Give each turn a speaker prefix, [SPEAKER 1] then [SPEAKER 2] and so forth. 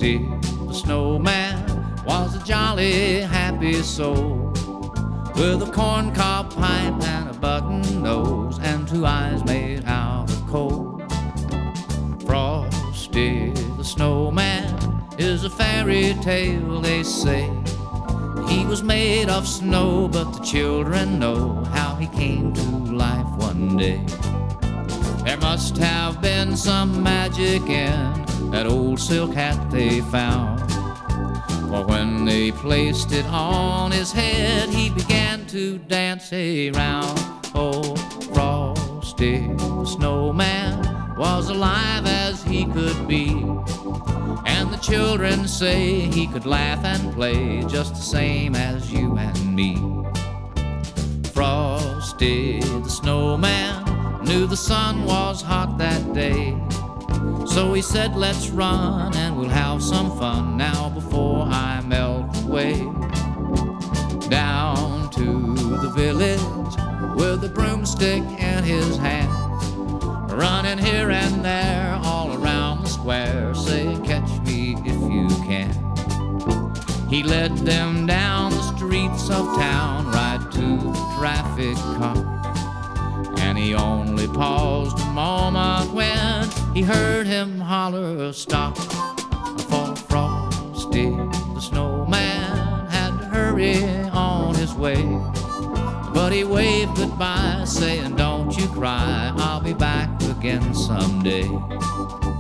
[SPEAKER 1] Frosty the Snowman was a jolly happy soul, with a corncob pipe and a button nose and two eyes made out of coal. Frosty the Snowman is a fairy tale, they say. He was made of snow, but the children know how he came to life one day. There must have been some magic in that old silk hat they found, for when they placed it on his head, he began to dance around. Oh, Frosty the Snowman was alive as he could be, and the children say he could laugh and play just the same as you and me. Frosty the Snowman knew the sun was hot that day, so he said, let's run and we'll have some fun now before I melt away. Down to the village with a broomstick in his hand, running here and there all around the square, saying, catch me if you can. He led them down the streets of town right to the traffic cop, and he only paused a moment when he heard him holler, stop. For Frosty the Snowman had to hurry on his way, but he waved goodbye, saying, don't you cry, I'll be back again someday.